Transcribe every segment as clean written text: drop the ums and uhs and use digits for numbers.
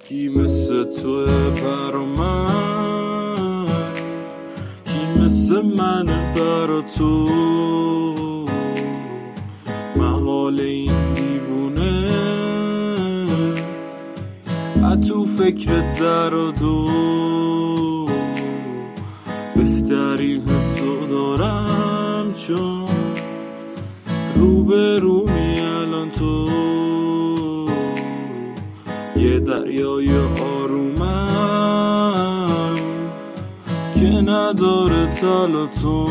کی مثل تو برا من، کی مثل من برا تو، محال این دیوونه تو فکر در و دو، بهترین حسو دارم چون رو به رو می الان تو، یه دریای آرومم که نداره تلاطم.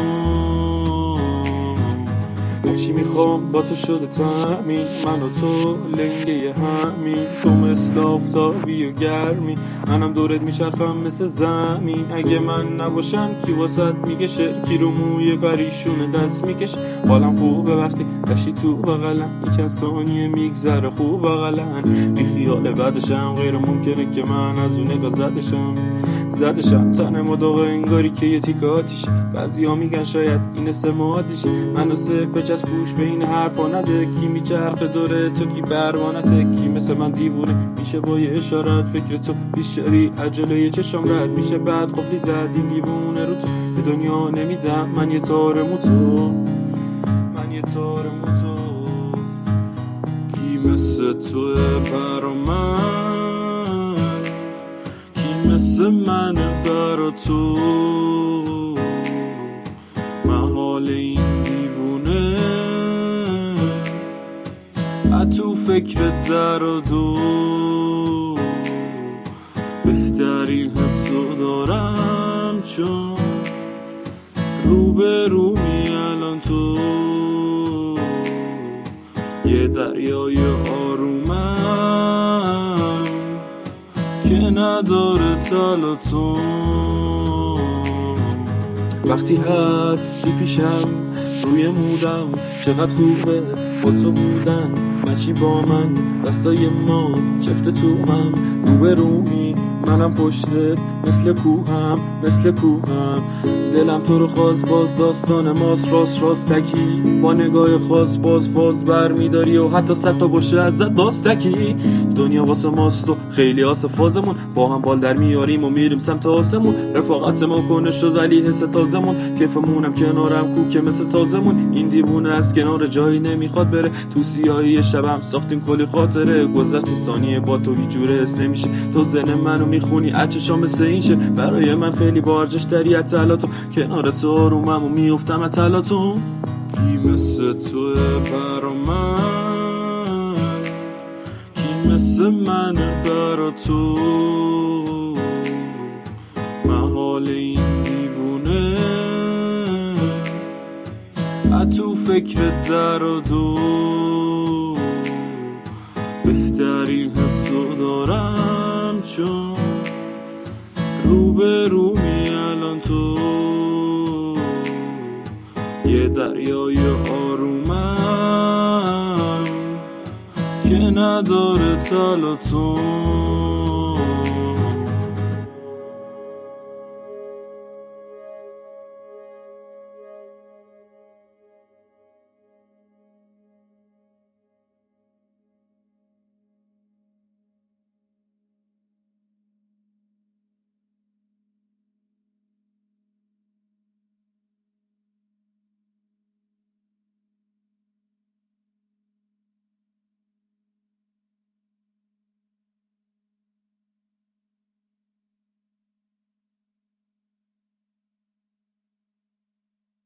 هرچی میخوام با تو شده تامین، من و تو لنگه همین، تو مثل آفتابی و گرمی، منم دورت میچرخم مثل زمین. اگه من نباشم کی واسط میگه شعر، کی رو موی پریشون دست میکش. حالم خوبه وقتی داشتی تو بغلم، یکن ثانیه میگذره خوب بغلن، بی خیال بعدشم غیر ممکنه که من از اون نگاه زدشم تن مداغه انگاری که یه تیک آتیش. بعضی ها میگن شاید این سمادیش، من و سپچ از گوش به این حرفا نده. کی میچرخه دوره تو کی بروانته، کی مثل من دیوونه میشه با یه اشارت. فکر تو بیشتری عجله چشم رد میشه، بعد قفلی زد این دیوونه رو تو به دنیا نمیدم. من یه تار موتو، من یه تار موتو، کی مثل تو برا من، کی مثل من برا تو، محال این دیوونه تو فکر در و دو، بهترین حسو دارم چون رو به رو می الان تو، یه دریای آرومم که نداره تلاطم. وقتی هستی پیشم روی مودم چقدر خوبه با تو بودن، مچی با من دستای ما چفت تو هم، رو به رومی منم پشتت مثل کوهم دلم تو رو خواست باز داستان ماست، راستکی با نگاه خاص باز بر میداری و حتی صد تا باشه ازت باستکی. دنیا واسه ماست و خیلی آسه فازمون، با هم بال در میاریم و میریم سمت آسمون. رفاقت ما کنه شد ولی حس تازمون، کیفمونم کنارم کوکه مثل سازمون. این دیوونه از کنار جایی نمیخواد بره، تو سیاهی شبم ساختیم کلی خاطره. گذشت ثانیه با تو هیچ جوره حس نمیشه، تو ذهن منو میخونی اچشام مثل این شه. برای من خیلی با ارزش داری اطلاعاتو، کنار تو آرومم و میافتم اطلاعاتو. کی مثل تو برا من، کی مثل من برا تو، محال این دیوونه تو فکر در و دو، بهترین حسو دارم چون رو به رو می الان تو، یه دریای آرومم که نداره تلاطم.